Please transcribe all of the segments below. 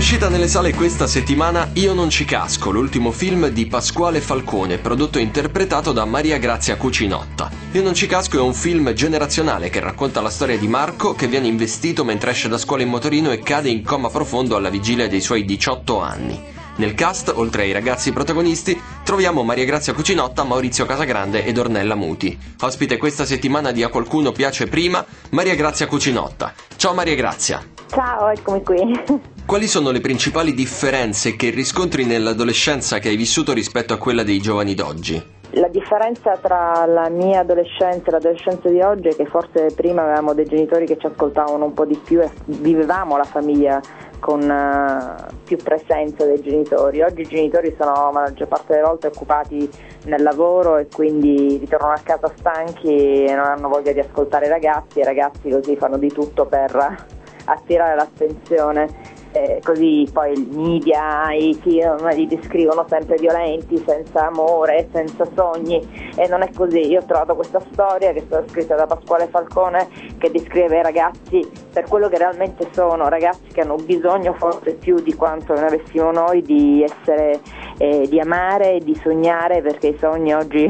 uscita nelle sale questa settimana Io non ci casco, l'ultimo film di Pasquale Falcone, prodotto e interpretato da Maria Grazia Cucinotta. Io non ci casco è un film generazionale che racconta la storia di Marco che viene investito mentre esce da scuola in motorino e cade in coma profondo alla vigilia dei suoi 18 anni. Nel cast, oltre ai ragazzi protagonisti, troviamo Maria Grazia Cucinotta, Maurizio Casagrande ed Ornella Muti. Ospite questa settimana di A qualcuno piace prima, Maria Grazia Cucinotta. Ciao Maria Grazia. Ciao, eccomi qui. Quali sono le principali differenze che riscontri nell'adolescenza che hai vissuto rispetto a quella dei giovani d'oggi? La differenza tra la mia adolescenza e l'adolescenza di oggi è che forse prima avevamo dei genitori che ci ascoltavano un po' di più e vivevamo la famiglia con più presenza dei genitori. Oggi i genitori sono la maggior parte delle volte occupati nel lavoro e quindi ritornano a casa stanchi e non hanno voglia di ascoltare i ragazzi così fanno di tutto per attirare l'attenzione. Così poi i media, i film li descrivono sempre violenti, senza amore, senza sogni, e non è così. Io ho trovato questa storia che è stata scritta da Pasquale Falcone che descrive i ragazzi per quello che realmente sono, ragazzi che hanno bisogno forse più di quanto ne avessimo noi di essere, di amare e di sognare, perché i sogni oggi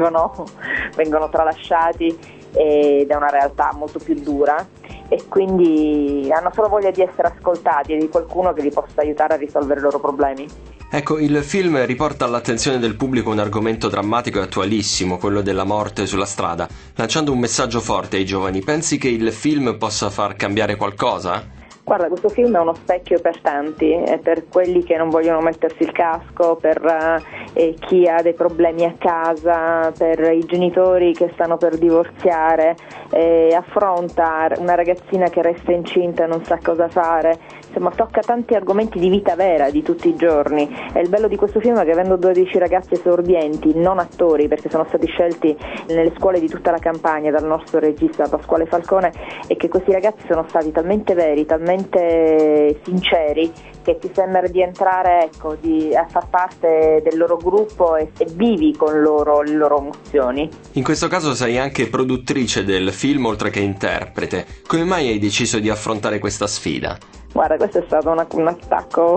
vengono tralasciati da una realtà molto più dura, e quindi hanno solo voglia di essere ascoltati e di qualcuno che li possa aiutare a risolvere i loro problemi. Ecco, il film riporta all'attenzione del pubblico un argomento drammatico e attualissimo, quello della morte sulla strada, lanciando un messaggio forte ai giovani. Pensi che il film possa far cambiare qualcosa? Guarda, questo film è uno specchio per tanti, per quelli che non vogliono mettersi il casco, per chi ha dei problemi a casa, per i genitori che stanno per divorziare, affronta una ragazzina che resta incinta e non sa cosa fare. Insomma, tocca tanti argomenti di vita vera, di tutti i giorni. E il bello di questo film è che, avendo 12 ragazzi esordienti, non attori, perché sono stati scelti nelle scuole di tutta la Campania dal nostro regista Pasquale Falcone, e che questi ragazzi sono stati talmente veri, talmente sinceri, che ti sembra di entrare a far parte del loro gruppo e vivi con loro le loro emozioni. In questo caso sei anche produttrice del film oltre che interprete. Come mai hai deciso di affrontare questa sfida? Guarda, questo è stato un attacco,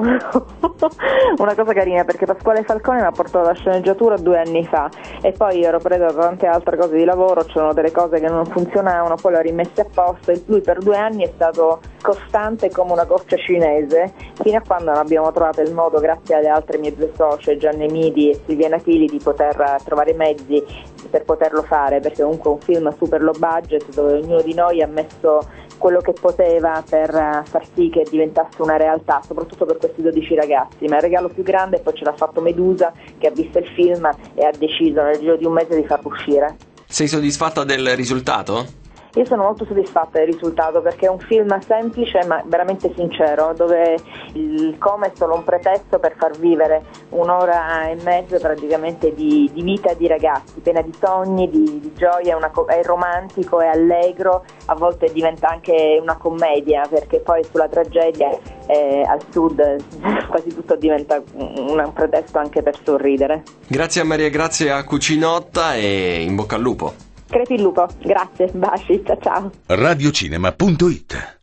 una cosa carina, perché Pasquale Falcone mi ha portato alla sceneggiatura 2 anni fa e poi io ero presa da tante altre cose di lavoro, c'erano delle cose che non funzionavano, poi le ho rimesse a posto e lui per 2 anni è stato costante come una goccia cinese, fino a quando non abbiamo trovato il modo, grazie alle altre mie 2 socie, Gianni Midi e Silvia Natili, di poter trovare i mezzi per poterlo fare, perché comunque è un film super low budget dove ognuno di noi ha messo quello che poteva per far sì che diventasse una realtà, soprattutto per questi 12 ragazzi. Ma il regalo più grande poi ce l'ha fatto Medusa, che ha visto il film e ha deciso nel giro di un mese di farlo uscire. Sei soddisfatta del risultato? Io sono molto soddisfatta del risultato, perché è un film semplice ma veramente sincero, dove il coma è solo un pretesto per far vivere 1 ora e mezza praticamente di vita di ragazzi, piena di sogni, di gioia, è romantico, è allegro, a volte diventa anche una commedia, perché poi sulla tragedia al sud quasi tutto diventa un pretesto anche per sorridere. Grazie a Maria Grazia Cucinotta e in bocca al lupo. Crepi il lupo, grazie, baci, ciao ciao. Radiocinema.it